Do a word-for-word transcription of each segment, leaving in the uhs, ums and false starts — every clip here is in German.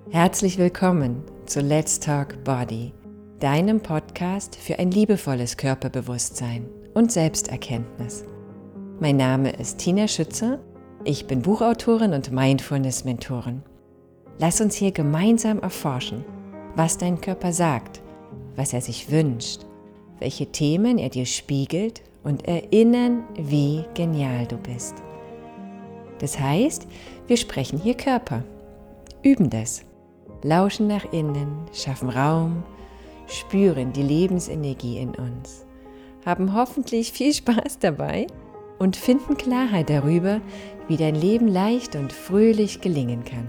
Herzlich willkommen zu Let's Talk Body, deinem Podcast für ein liebevolles Körperbewusstsein und Selbsterkenntnis. Mein Name ist Tina Schützer, ich bin Buchautorin und Mindfulness-Mentorin. Lass uns hier gemeinsam erforschen, was dein Körper sagt, was er sich wünscht, welche Themen er dir spiegelt und erinnern, wie genial du bist. Das heißt, wir sprechen hier Körper, üben das. Lauschen nach innen, schaffen Raum, spüren die Lebensenergie in uns, haben hoffentlich viel Spaß dabei und finden Klarheit darüber, wie dein Leben leicht und fröhlich gelingen kann.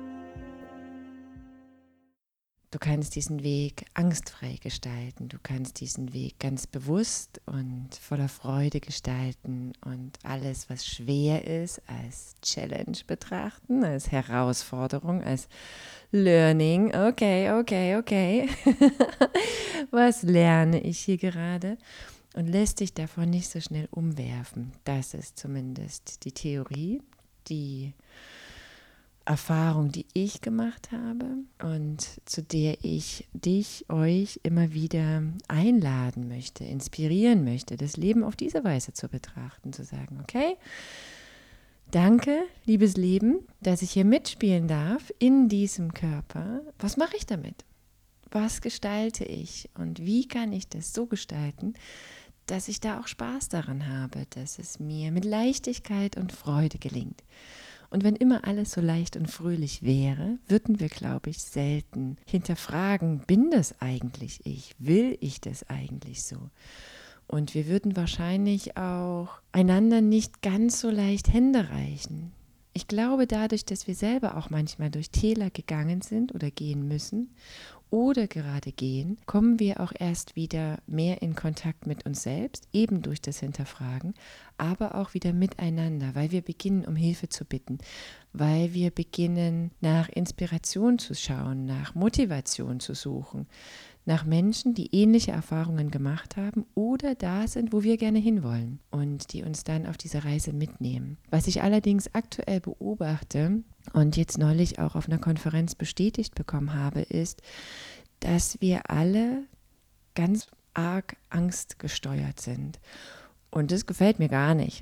Du kannst diesen Weg angstfrei gestalten, du kannst diesen Weg ganz bewusst und voller Freude gestalten und alles, was schwer ist, als Challenge betrachten, als Herausforderung, als Learning. Okay, okay, okay. Was lerne ich hier gerade? Und lässt dich davon nicht so schnell umwerfen. Das ist zumindest die Theorie, die Erfahrung, die ich gemacht habe und zu der ich dich, euch immer wieder einladen möchte, inspirieren möchte, das Leben auf diese Weise zu betrachten, zu sagen, okay, danke, liebes Leben, dass ich hier mitspielen darf in diesem Körper. Was mache ich damit? Was gestalte ich und wie kann ich das so gestalten, dass ich da auch Spaß daran habe, dass es mir mit Leichtigkeit und Freude gelingt? Und wenn immer alles so leicht und fröhlich wäre, würden wir, glaube ich, selten hinterfragen, bin das eigentlich ich? Will ich das eigentlich so? Und wir würden wahrscheinlich auch einander nicht ganz so leicht Hände reichen. Ich glaube, dadurch, dass wir selber auch manchmal durch Täler gegangen sind oder gehen müssen oder gerade gehen, kommen wir auch erst wieder mehr in Kontakt mit uns selbst, eben durch das Hinterfragen, aber auch wieder miteinander, weil wir beginnen, um Hilfe zu bitten, weil wir beginnen, nach Inspiration zu schauen, nach Motivation zu suchen, nach Menschen, die ähnliche Erfahrungen gemacht haben oder da sind, wo wir gerne hinwollen und die uns dann auf diese Reise mitnehmen. Was ich allerdings aktuell beobachte und jetzt neulich auch auf einer Konferenz bestätigt bekommen habe, ist, dass wir alle ganz arg angstgesteuert sind. Und das gefällt mir gar nicht.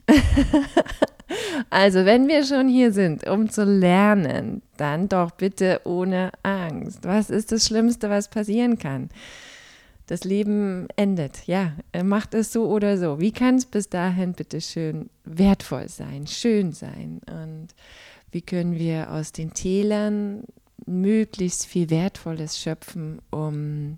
Also wenn wir schon hier sind, um zu lernen, dann doch bitte ohne Angst. Was ist das Schlimmste, was passieren kann? Das Leben endet, ja, macht es so oder so. Wie kann es bis dahin bitte schön wertvoll sein, schön sein? Und wie können wir aus den Tälern möglichst viel Wertvolles schöpfen, um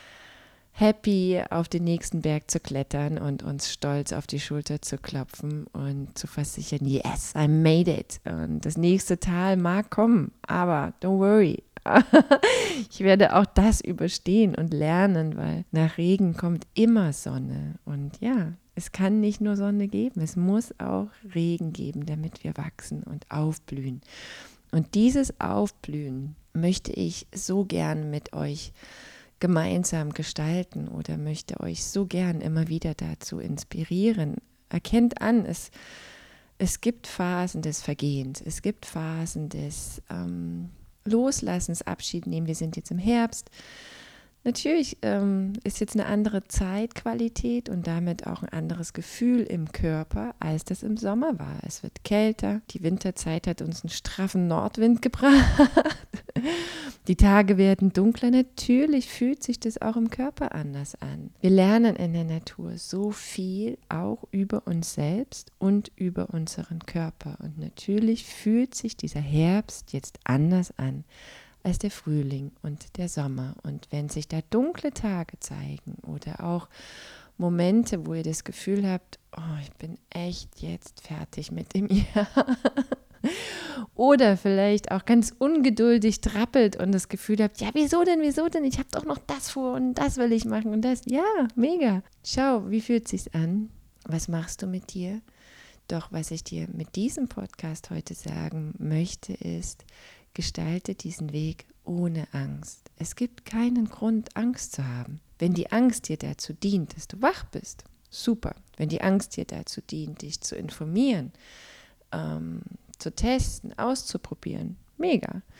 happy auf den nächsten Berg zu klettern und uns stolz auf die Schulter zu klopfen und zu versichern, yes, I made it. Und das nächste Tal mag kommen, aber don't worry. Ich werde auch das überstehen und lernen, weil nach Regen kommt immer Sonne. Und ja, es kann nicht nur Sonne geben, es muss auch Regen geben, damit wir wachsen und aufblühen. Und dieses Aufblühen möchte ich so gern mit euch gemeinsam gestalten oder möchte euch so gern immer wieder dazu inspirieren. Erkennt an, es, es gibt Phasen des Vergehens, es gibt Phasen des ähm, Loslassens, Abschied nehmen. Wir sind jetzt im Herbst. Natürlich ähm, ist jetzt eine andere Zeitqualität und damit auch ein anderes Gefühl im Körper, als das im Sommer war. Es wird kälter, die Winterzeit hat uns einen straffen Nordwind gebracht. Die Tage werden dunkler. Natürlich fühlt sich das auch im Körper anders an. Wir lernen in der Natur so viel auch über uns selbst und über unseren Körper. Und natürlich fühlt sich dieser Herbst jetzt anders an als der Frühling und der Sommer. Und wenn sich da dunkle Tage zeigen oder auch Momente, wo ihr das Gefühl habt, oh, ich bin echt jetzt fertig mit dem Jahr. Oder vielleicht auch ganz ungeduldig trappelt und das Gefühl habt, ja, wieso denn, wieso denn? Ich habe doch noch das vor und das will ich machen und das. Ja, mega. Schau, wie fühlt es sich an? Was machst du mit dir? Doch was ich dir mit diesem Podcast heute sagen möchte, ist, gestalte diesen Weg ohne Angst. Es gibt keinen Grund, Angst zu haben. Wenn die Angst dir dazu dient, dass du wach bist, super. Wenn die Angst dir dazu dient, dich zu informieren, ähm, zu testen, auszuprobieren, mega.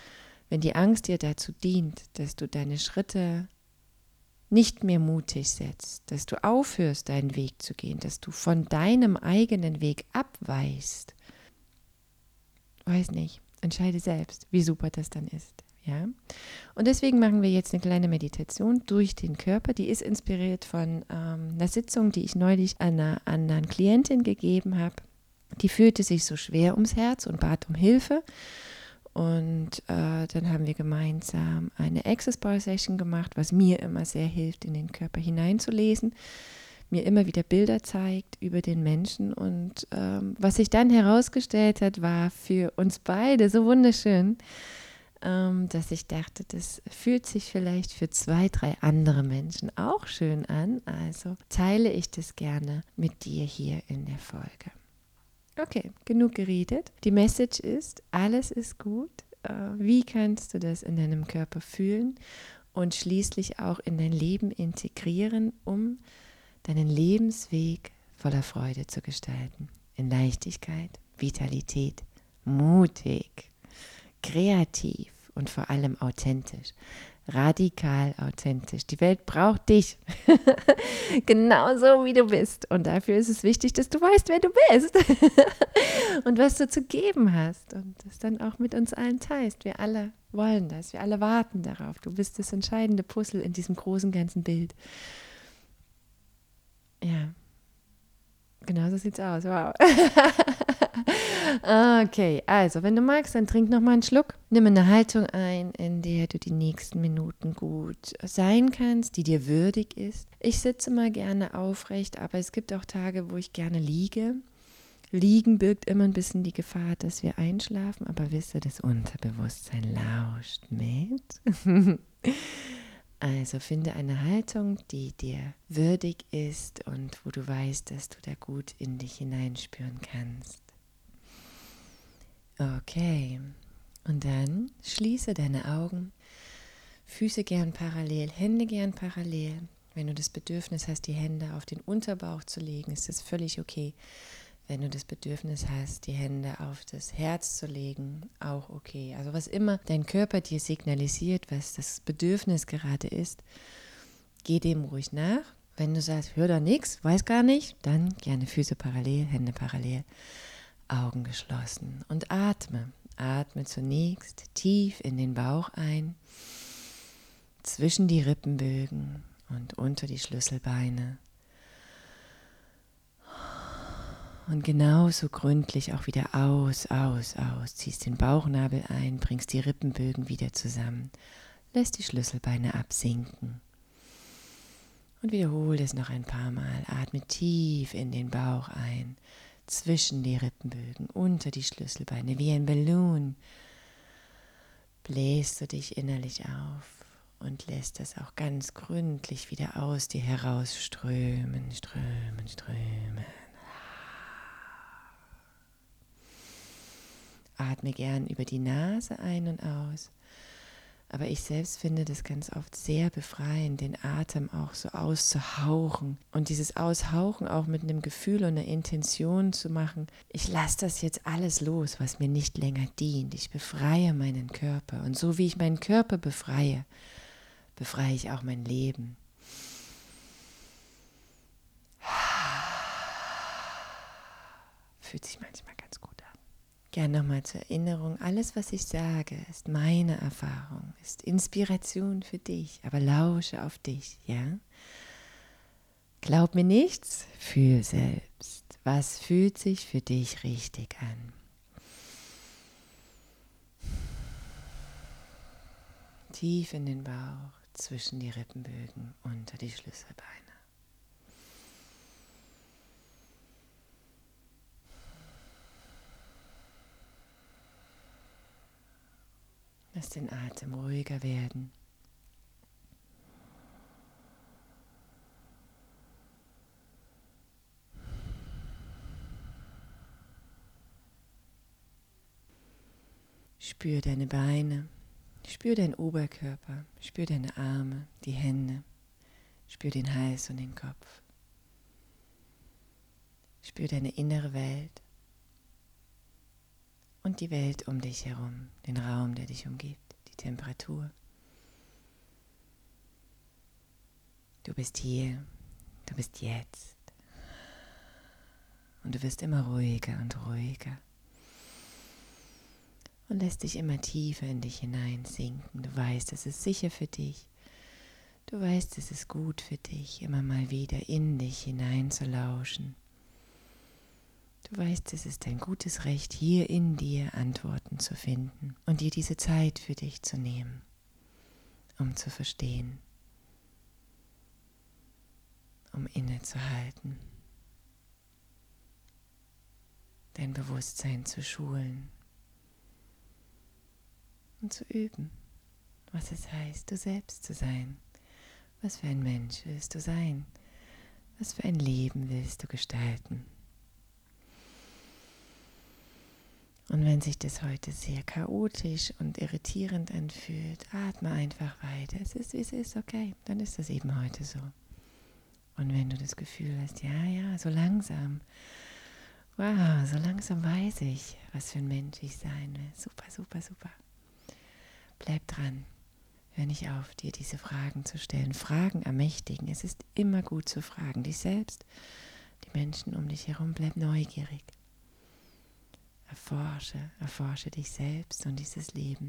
Wenn die Angst dir dazu dient, dass du deine Schritte nicht mehr mutig setzt, dass du aufhörst, deinen Weg zu gehen, dass du von deinem eigenen Weg abweichst, weiß nicht, entscheide selbst, wie super das dann ist. Ja? Und deswegen machen wir jetzt eine kleine Meditation durch den Körper. Die ist inspiriert von ähm, einer Sitzung, die ich neulich einer anderen Klientin gegeben habe. Die fühlte sich so schwer ums Herz und bat um Hilfe. Und äh, dann haben wir gemeinsam eine Access Bar Session gemacht, was mir immer sehr hilft, in den Körper hineinzulesen, mir immer wieder Bilder zeigt über den Menschen. Und ähm, was sich dann herausgestellt hat, war für uns beide so wunderschön, ähm, dass ich dachte, das fühlt sich vielleicht für zwei, drei andere Menschen auch schön an. Also teile ich das gerne mit dir hier in der Folge. Okay, genug geredet. Die Message ist, alles ist gut. Wie kannst du das in deinem Körper fühlen und schließlich auch in dein Leben integrieren, um deinen Lebensweg voller Freude zu gestalten? In Leichtigkeit, Vitalität, mutig, kreativ und vor allem authentisch. Radikal authentisch. Die Welt braucht dich. Genauso wie du bist. Und dafür ist es wichtig, dass du weißt, wer du bist. Und was du zu geben hast. Und das dann auch mit uns allen teilst. Wir alle wollen das. Wir alle warten darauf. Du bist das entscheidende Puzzle in diesem großen ganzen Bild. Ja. Genau so sieht's aus. Wow. Okay, also wenn du magst, dann trink noch mal einen Schluck. Nimm eine Haltung ein, in der du die nächsten Minuten gut sein kannst, die dir würdig ist. Ich sitze mal gerne aufrecht, aber es gibt auch Tage, wo ich gerne liege. Liegen birgt immer ein bisschen die Gefahr, dass wir einschlafen, aber wisse, das Unterbewusstsein lauscht mit. Also finde eine Haltung, die dir würdig ist und wo du weißt, dass du da gut in dich hineinspüren kannst. Okay, und dann schließe deine Augen, Füße gern parallel, Hände gern parallel. Wenn du das Bedürfnis hast, die Hände auf den Unterbauch zu legen, ist das völlig okay. Wenn du das Bedürfnis hast, die Hände auf das Herz zu legen, auch okay. Also was immer dein Körper dir signalisiert, was das Bedürfnis gerade ist, geh dem ruhig nach. Wenn du sagst, hör da nichts, weiß gar nicht, dann gerne Füße parallel, Hände parallel, Augen geschlossen und atme. Atme zunächst tief in den Bauch ein, zwischen die Rippenbögen und unter die Schlüsselbeine. Und genauso gründlich auch wieder aus, aus, aus. Ziehst den Bauchnabel ein, bringst die Rippenbögen wieder zusammen. Lässt die Schlüsselbeine absinken. Und wiederhole es noch ein paar Mal. Atme tief in den Bauch ein, zwischen die Rippenbögen, unter die Schlüsselbeine. Wie ein Ballon bläst du dich innerlich auf und lässt das auch ganz gründlich wieder aus dir herausströmen, strömen, strömen. Atme gern über die Nase ein und aus. Aber ich selbst finde das ganz oft sehr befreiend, den Atem auch so auszuhauchen. Und dieses Aushauchen auch mit einem Gefühl und einer Intention zu machen. Ich lasse das jetzt alles los, was mir nicht länger dient. Ich befreie meinen Körper. Und so wie ich meinen Körper befreie, befreie ich auch mein Leben. Fühlt sich manchmal ganz gut an. Gern nochmal zur Erinnerung, alles, was ich sage, ist meine Erfahrung, ist Inspiration für dich, aber lausche auf dich, ja? Glaub mir nichts, fühl selbst. Was fühlt sich für dich richtig an? Tief in den Bauch, zwischen die Rippenbögen, unter die Schlüsselbeine. Lass den Atem ruhiger werden. Spür deine Beine, spür deinen Oberkörper, spür deine Arme, die Hände, spür den Hals und den Kopf. Spür deine innere Welt und die Welt um dich herum, den Raum, der dich umgibt, die Temperatur. Du bist hier, du bist jetzt. Und du wirst immer ruhiger und ruhiger. Und lässt dich immer tiefer in dich hineinsinken. Du weißt, es ist sicher für dich. Du weißt, es ist gut für dich, immer mal wieder in dich hineinzulauschen. Du weißt, es ist dein gutes Recht, hier in dir Antworten zu finden und dir diese Zeit für dich zu nehmen, um zu verstehen, um innezuhalten, dein Bewusstsein zu schulen und zu üben, was es heißt, du selbst zu sein. Was für ein Mensch willst du sein? Was für ein Leben willst du gestalten? Und wenn sich das heute sehr chaotisch und irritierend anfühlt, atme einfach weiter. Es ist, wie es ist, okay, dann ist das eben heute so. Und wenn du das Gefühl hast, ja, ja, so langsam, wow, so langsam weiß ich, was für ein Mensch ich sein will. Super, super, super. Bleib dran. Hör nicht auf, dir diese Fragen zu stellen. Fragen ermächtigen. Es ist immer gut zu fragen. Dich selbst, die Menschen um dich herum, bleib neugierig. Erforsche, erforsche dich selbst und dieses Leben.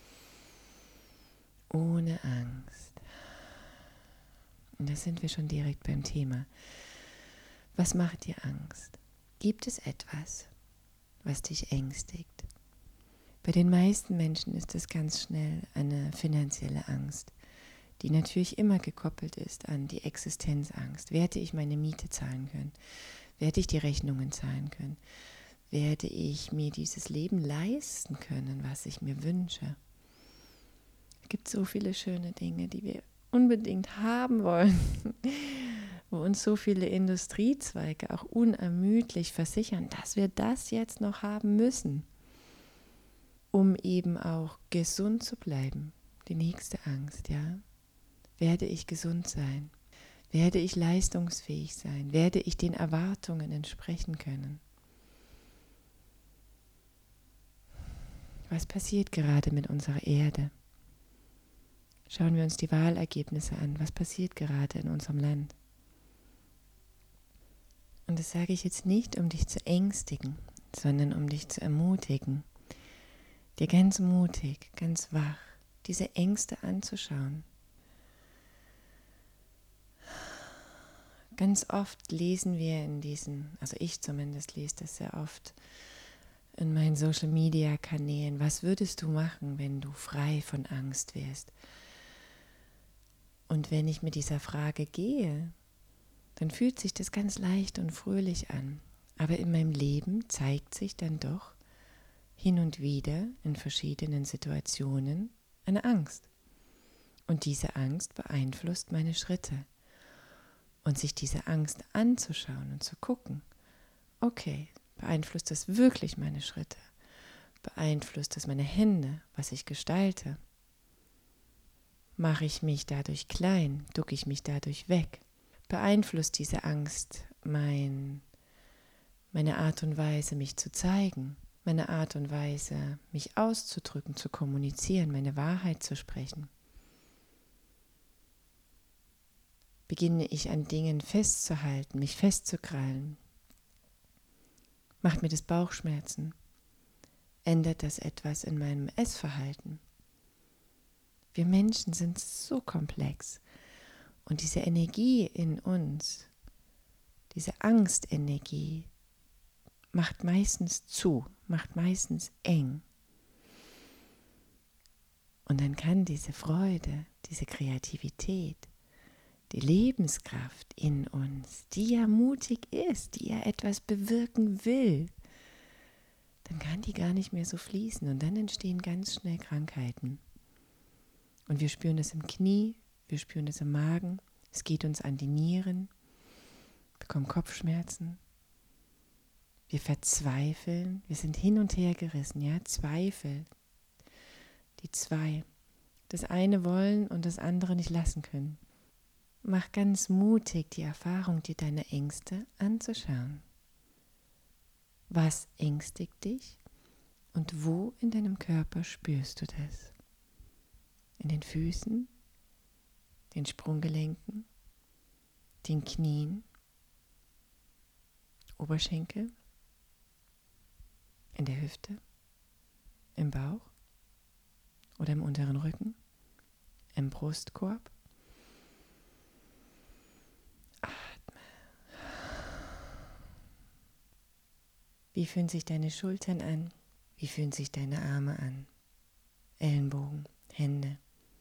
Ohne Angst. Und da sind wir schon direkt beim Thema. Was macht dir Angst? Gibt es etwas, was dich ängstigt? Bei den meisten Menschen ist es ganz schnell eine finanzielle Angst, die natürlich immer gekoppelt ist an die Existenzangst. Werde ich meine Miete zahlen können? Werde ich die Rechnungen zahlen können? Werde ich mir dieses Leben leisten können, was ich mir wünsche? Es gibt so viele schöne Dinge, die wir unbedingt haben wollen, wo uns so viele Industriezweige auch unermüdlich versichern, dass wir das jetzt noch haben müssen, um eben auch gesund zu bleiben. Die nächste Angst, ja. Werde ich gesund sein? Werde ich leistungsfähig sein? Werde ich den Erwartungen entsprechen können? Was passiert gerade mit unserer Erde? Schauen wir uns die Wahlergebnisse an. Was passiert gerade in unserem Land? Und das sage ich jetzt nicht, um dich zu ängstigen, sondern um dich zu ermutigen, dir ganz mutig, ganz wach, diese Ängste anzuschauen. Ganz oft lesen wir in diesen, also ich zumindest lese das sehr oft, in meinen Social-Media-Kanälen, was würdest du machen, wenn du frei von Angst wärst? Und wenn ich mit dieser Frage gehe, dann fühlt sich das ganz leicht und fröhlich an. Aber in meinem Leben zeigt sich dann doch hin und wieder in verschiedenen Situationen eine Angst. Und diese Angst beeinflusst meine Schritte. Und sich diese Angst anzuschauen und zu gucken, okay, beeinflusst das wirklich meine Schritte? Beeinflusst das meine Hände, was ich gestalte? Mache ich mich dadurch klein? Ducke ich mich dadurch weg? Beeinflusst diese Angst mein, meine Art und Weise, mich zu zeigen? Meine Art und Weise, mich auszudrücken, zu kommunizieren, meine Wahrheit zu sprechen? Beginne ich an Dingen festzuhalten, mich festzukrallen? Macht mir das Bauchschmerzen? Ändert das etwas in meinem Essverhalten? Wir Menschen sind so komplex und diese Energie in uns, diese Angstenergie, macht meistens zu, macht meistens eng. Und dann kann diese Freude, diese Kreativität, die Lebenskraft in uns, die ja mutig ist, die ja etwas bewirken will, dann kann die gar nicht mehr so fließen und dann entstehen ganz schnell Krankheiten. Und wir spüren es im Knie, wir spüren es im Magen, es geht uns an die Nieren, bekommen Kopfschmerzen, wir verzweifeln, wir sind hin und her gerissen, ja, Zweifel, die zwei, das eine wollen und das andere nicht lassen können. Mach ganz mutig die Erfahrung, dir deine Ängste anzuschauen. Was ängstigt dich und wo in deinem Körper spürst du das? in den Füßen, den Sprunggelenken, den Knien, Oberschenkel, in der Hüfte, im Bauch oder im unteren Rücken, im Brustkorb. Atme. Wie fühlen sich deine Schultern an? Wie fühlen sich deine Arme an? Ellenbogen, Hände,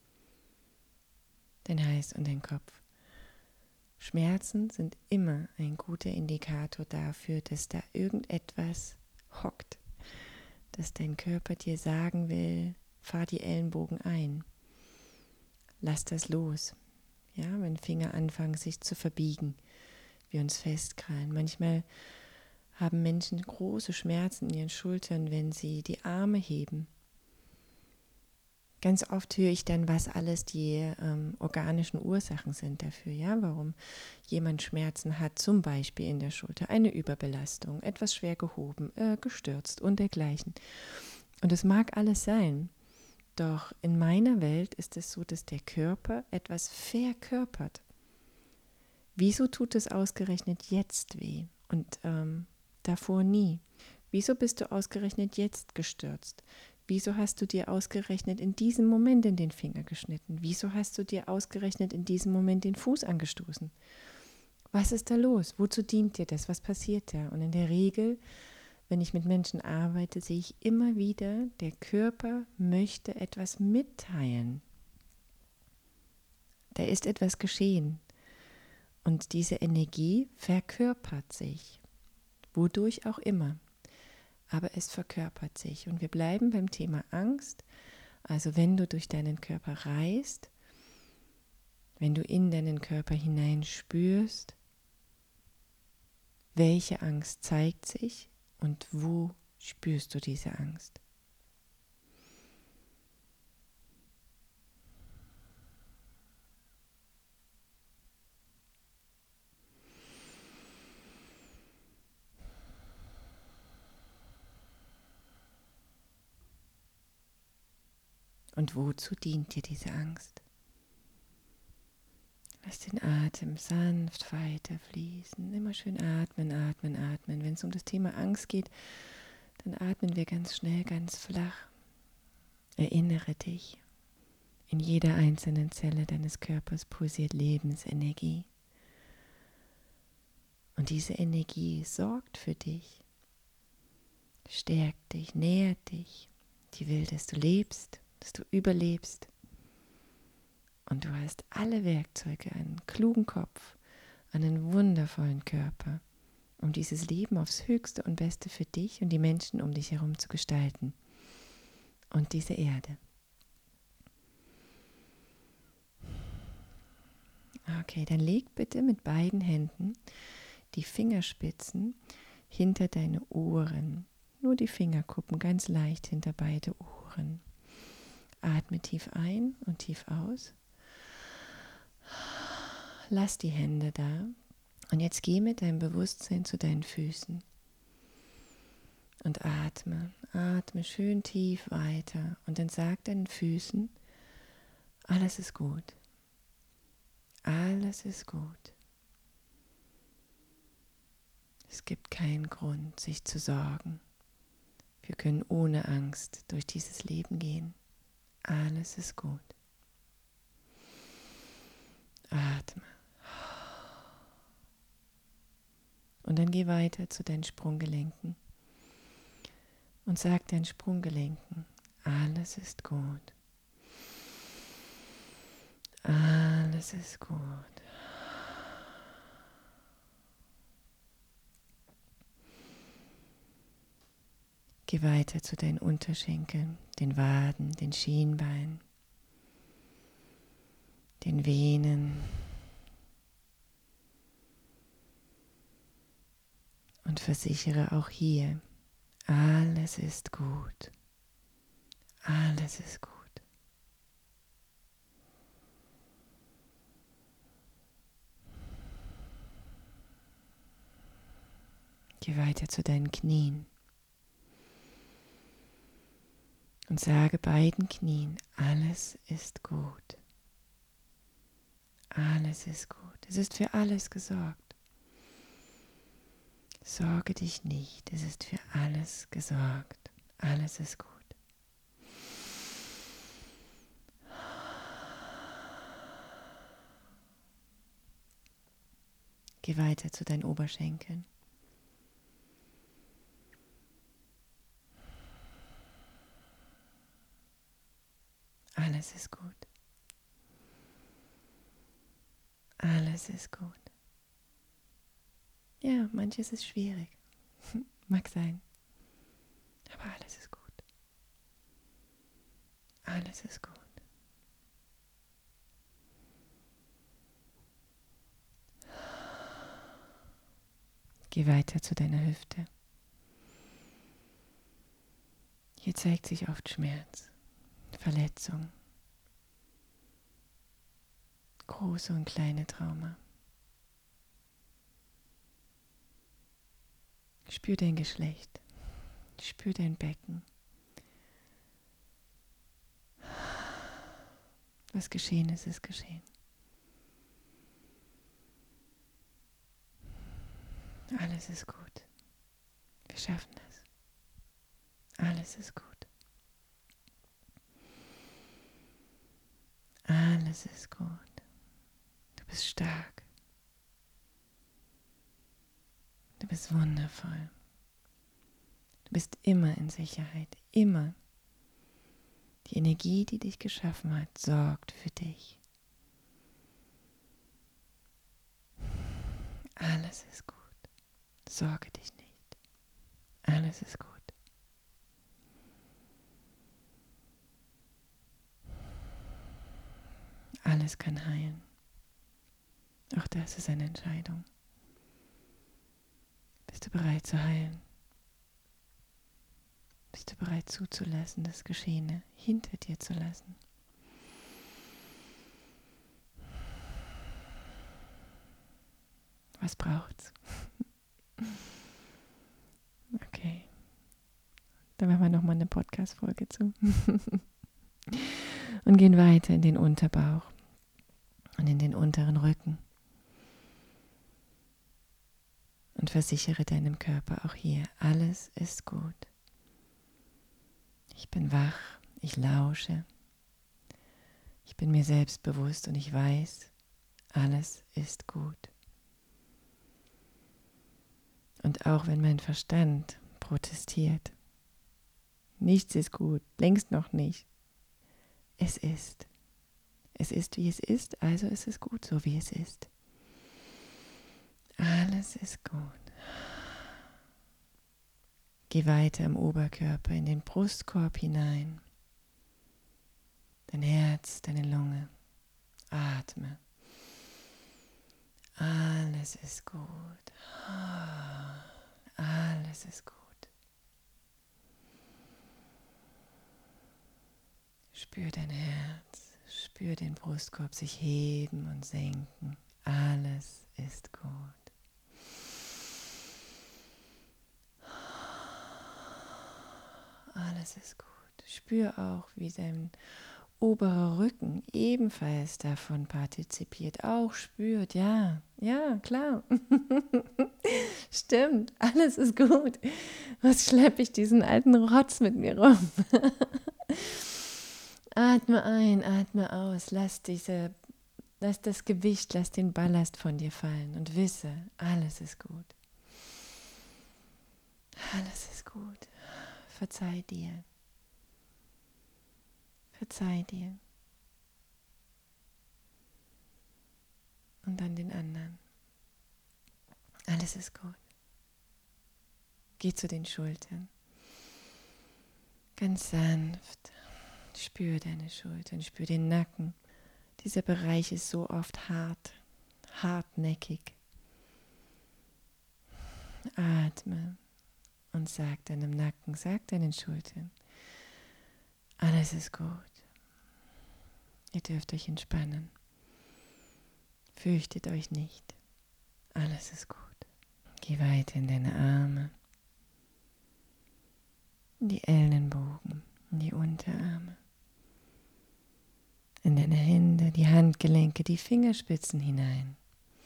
dein Hals und dein Kopf. Schmerzen sind immer ein guter Indikator dafür, dass da irgendetwas hockt, dass dein Körper dir sagen will, fahr die Ellenbogen ein, lass das los. Ja, wenn Finger anfangen sich zu verbiegen, wir uns festkrallen. Manchmal haben Menschen große Schmerzen in ihren Schultern, wenn sie die Arme heben. Ganz oft höre ich dann, was alles die ähm, organischen Ursachen sind dafür, ja, warum jemand Schmerzen hat, zum Beispiel in der Schulter, eine Überbelastung, etwas schwer gehoben, äh, gestürzt und dergleichen. Und es mag alles sein, doch in meiner Welt ist es so, dass der Körper etwas verkörpert. Wieso tut es ausgerechnet jetzt weh und ähm, davor nie? Wieso bist du ausgerechnet jetzt gestürzt? Wieso hast du dir ausgerechnet in diesem Moment in den Finger geschnitten? Wieso hast du dir ausgerechnet in diesem Moment den Fuß angestoßen? Was ist da los? Wozu dient dir das? Was passiert da? Und in der Regel, wenn ich mit Menschen arbeite, sehe ich immer wieder, der Körper möchte etwas mitteilen. Da ist etwas geschehen. Und diese Energie verkörpert sich, wodurch auch immer. Aber es verkörpert sich. Und wir bleiben beim Thema Angst. Also wenn du durch deinen Körper reist, wenn du in deinen Körper hinein spürst, welche Angst zeigt sich und wo spürst du diese Angst? Und wozu dient dir diese Angst? Lass den Atem sanft weiter fließen. Immer schön atmen, atmen, atmen. Wenn es um das Thema Angst geht, dann atmen wir ganz schnell, ganz flach. Erinnere dich, in jeder einzelnen Zelle deines Körpers pulsiert Lebensenergie. Und diese Energie sorgt für dich, stärkt dich, nährt dich. Die will, dass du lebst, dass du überlebst. Und du hast alle Werkzeuge, einen klugen Kopf, einen wundervollen Körper, um dieses Leben aufs Höchste und Beste für dich und die Menschen um dich herum zu gestalten. Und diese Erde. Okay, dann leg bitte mit beiden Händen die Fingerspitzen hinter deine Ohren. Nur die Fingerkuppen ganz leicht hinter beide Ohren. Atme tief ein und tief aus. Lass die Hände da. Und jetzt geh mit deinem Bewusstsein zu deinen Füßen. Und atme, atme schön tief weiter. Und dann sag deinen Füßen, alles ist gut. Alles ist gut. Es gibt keinen Grund, sich zu sorgen. Wir können ohne Angst durch dieses Leben gehen. Alles ist gut. Atme. Und dann geh weiter zu deinen Sprunggelenken. Und sag deinen Sprunggelenken, alles ist gut. Alles ist gut. Geh weiter zu deinen Unterschenkeln, den Waden, den Schienbeinen, den Venen. Und versichere auch hier, alles ist gut. Alles ist gut. Geh weiter zu deinen Knien. Und sage beiden Knien, alles ist gut. Alles ist gut. Es ist für alles gesorgt. Sorge dich nicht, es ist für alles gesorgt. Alles ist gut. Geh weiter zu deinen Oberschenkeln. Alles ist gut. Alles ist gut. Ja, manches ist schwierig. Mag sein. Aber alles ist gut. Alles ist gut. Geh weiter zu deiner Hüfte. Hier zeigt sich oft Schmerz, Verletzung, große und kleine Trauma. Spür dein Geschlecht, spür dein Becken. Was geschehen ist, ist geschehen. Alles ist gut. Wir schaffen es. Alles ist gut. Alles ist gut. Du bist stark. Du bist wundervoll. Du bist immer in Sicherheit. Immer. Die Energie, die dich geschaffen hat, sorgt für dich. Alles ist gut. Sorge dich nicht. Alles ist gut. Alles kann heilen. Auch das ist eine Entscheidung. Bist du bereit zu heilen? Bist du bereit zuzulassen, das Geschehene hinter dir zu lassen? Was braucht's? Okay. Dann machen wir nochmal eine Podcast-Folge zu. Und gehen weiter in den Unterbauch und in den unteren Rücken. Und versichere deinem Körper auch hier, alles ist gut. Ich bin wach, ich lausche. Ich bin mir selbstbewusst und ich weiß, alles ist gut. Und auch wenn mein Verstand protestiert, nichts ist gut, längst noch nicht. Es ist. Es ist, wie es ist, also ist es gut, so wie es ist. Alles ist gut. Geh weiter im Oberkörper, in den Brustkorb hinein. Dein Herz, deine Lunge. Atme. Alles ist gut. Alles ist gut. Spür dein Herz, spür den Brustkorb sich heben und senken. Alles ist gut. Alles ist gut. Spür auch, wie dein oberer Rücken ebenfalls davon partizipiert, auch spürt, ja, ja, klar. Stimmt, alles ist gut. Was schleppe ich diesen alten Rotz mit mir rum? Atme ein, atme aus, lass diese, lass das Gewicht, lass den Ballast von dir fallen und wisse, alles ist gut. Alles ist gut. Verzeih dir. Verzeih dir. Und dann den anderen. Alles ist gut. Geh zu den Schultern. Ganz sanft. Spür deine Schultern, spür den Nacken. Dieser Bereich ist so oft hart, hartnäckig. Atme und sag deinem Nacken, sag deinen Schultern, alles ist gut. Ihr dürft euch entspannen. Fürchtet euch nicht. Alles ist gut. Geh weiter in deine Arme, in die Ellenbogen. in die Unterarme, in deine Hände, die Handgelenke, die Fingerspitzen hinein.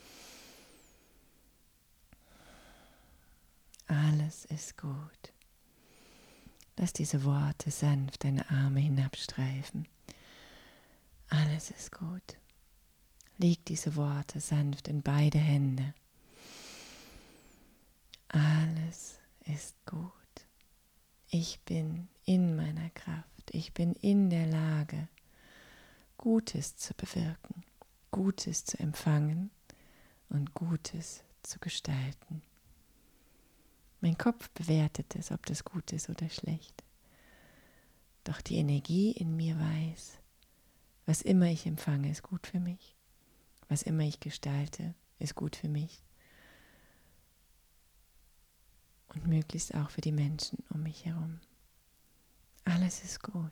Alles ist gut. Lass diese Worte sanft deine Arme hinabstreifen. Alles ist gut. Leg diese Worte sanft in beide Hände. Alles ist gut. Ich bin in meiner Kraft. Ich bin in der Lage, Gutes zu bewirken, Gutes zu empfangen und Gutes zu gestalten. Mein Kopf bewertet es, ob das gut ist oder schlecht. Doch die Energie in mir weiß, was immer ich empfange, ist gut für mich. Was immer ich gestalte, ist gut für mich. Und möglichst auch für die Menschen um mich herum. Alles ist gut.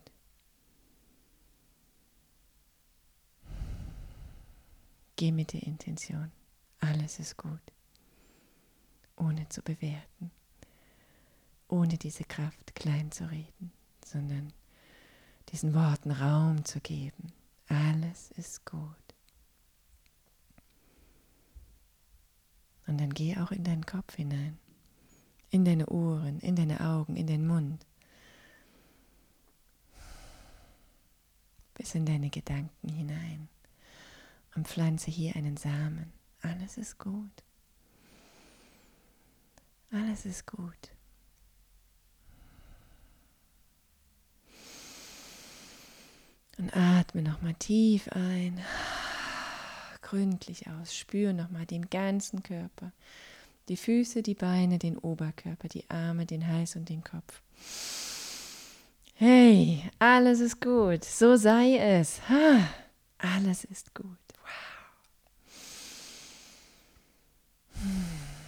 Geh mit der Intention. Alles ist gut. Ohne zu bewerten. Ohne diese Kraft klein zu reden, sondern diesen Worten Raum zu geben. Alles ist gut. Und dann geh auch in deinen Kopf hinein, in deine Ohren, in deine Augen, in den Mund, bis in deine Gedanken hinein und pflanze hier einen Samen. Alles ist gut. Alles ist gut. Und atme nochmal tief ein, gründlich aus, spüre nochmal den ganzen Körper, die Füße, die Beine, den Oberkörper, die Arme, den Hals und den Kopf. Hey, alles ist gut, so sei es. Ha, alles ist gut. Wow. Hm.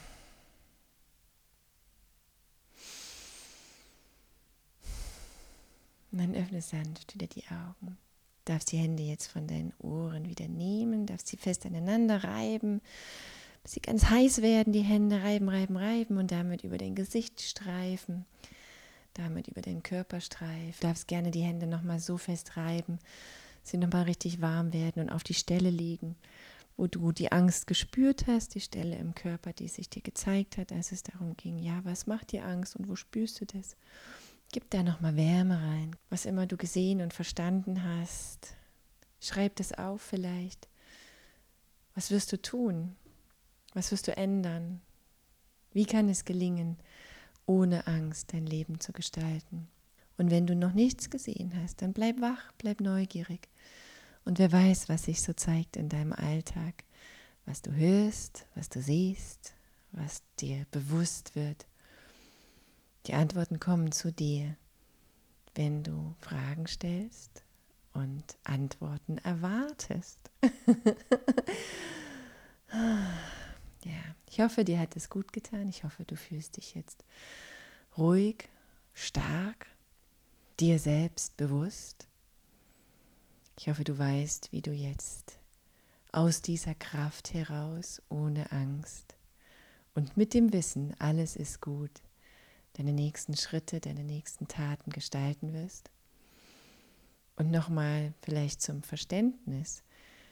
Und dann öffne sanft wieder die Augen. Darfst die Hände jetzt von deinen Ohren wieder nehmen, darfst sie fest aneinander reiben, bis sie ganz heiß werden, die Hände reiben, reiben, reiben und damit über dein Gesicht streifen, damit über den Körper streifen. Du darfst gerne die Hände nochmal so fest reiben, dass sie nochmal richtig warm werden und auf die Stelle liegen, wo du die Angst gespürt hast, die Stelle im Körper, die sich dir gezeigt hat, als es darum ging, ja, was macht dir Angst und wo spürst du das? Gib da nochmal Wärme rein, was immer du gesehen und verstanden hast. Schreib das auf vielleicht. Was wirst du tun? Was wirst du ändern? Wie kann es gelingen, ohne Angst dein Leben zu gestalten? Und wenn du noch nichts gesehen hast, dann bleib wach, bleib neugierig. Und wer weiß, was sich so zeigt in deinem Alltag, was du hörst, was du siehst, was dir bewusst wird. Die Antworten kommen zu dir, wenn du Fragen stellst und Antworten erwartest. Ja, ich hoffe, dir hat es gut getan. Ich hoffe, du fühlst dich jetzt ruhig, stark, dir selbst bewusst. Ich hoffe, du weißt, wie du jetzt aus dieser Kraft heraus, ohne Angst und mit dem Wissen, alles ist gut, deine nächsten Schritte, deine nächsten Taten gestalten wirst. Und nochmal vielleicht zum Verständnis,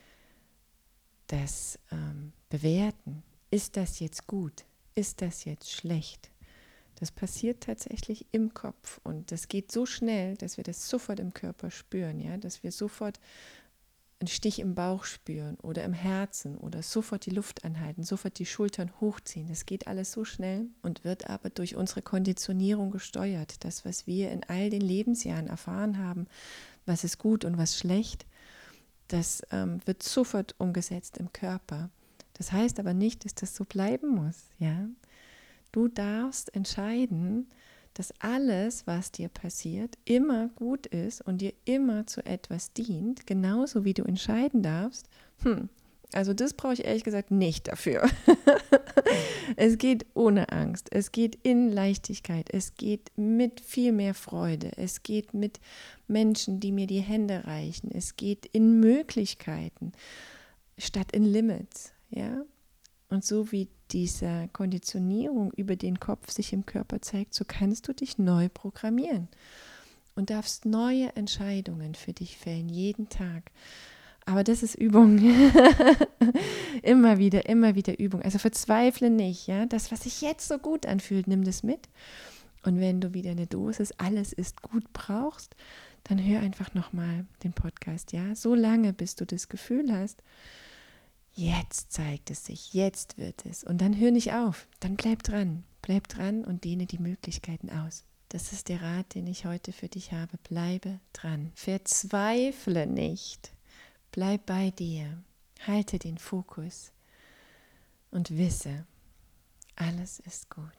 das ähm, Bewerten, ist das jetzt gut, ist das jetzt schlecht? Das passiert tatsächlich im Kopf und das geht so schnell, dass wir das sofort im Körper spüren, ja, dass wir sofort einen Stich im Bauch spüren oder im Herzen oder sofort die Luft anhalten, sofort die Schultern hochziehen. Das geht alles so schnell und wird aber durch unsere Konditionierung gesteuert. Das, was wir in all den Lebensjahren erfahren haben, was ist gut und was schlecht, das ähm, wird sofort umgesetzt im Körper. Das heißt aber nicht, dass das so bleiben muss. Ja? Du darfst entscheiden, dass alles, was dir passiert, immer gut ist und dir immer zu etwas dient, genauso wie du entscheiden darfst, hm, also das brauche ich ehrlich gesagt nicht dafür. Es geht ohne Angst, es geht in Leichtigkeit, es geht mit viel mehr Freude, es geht mit Menschen, die mir die Hände reichen, es geht in Möglichkeiten statt in Limits, ja. Und so wie diese Konditionierung über den Kopf sich im Körper zeigt, so kannst du dich neu programmieren. und darfst neue Entscheidungen für dich fällen, jeden Tag. Aber das ist Übung. Immer wieder, immer wieder Übung. Also verzweifle nicht, ja. Das, was sich jetzt so gut anfühlt, nimm das mit. Und wenn du wieder eine Dosis alles ist gut brauchst, dann hör einfach nochmal den Podcast, ja. So lange, bis du das Gefühl hast, jetzt zeigt es sich, jetzt wird es. Und dann hör nicht auf, dann bleib dran. Bleib dran und dehne die Möglichkeiten aus. Das ist der Rat, den ich heute für dich habe. Bleibe dran. Verzweifle nicht. Bleib bei dir. Halte den Fokus und wisse, alles ist gut.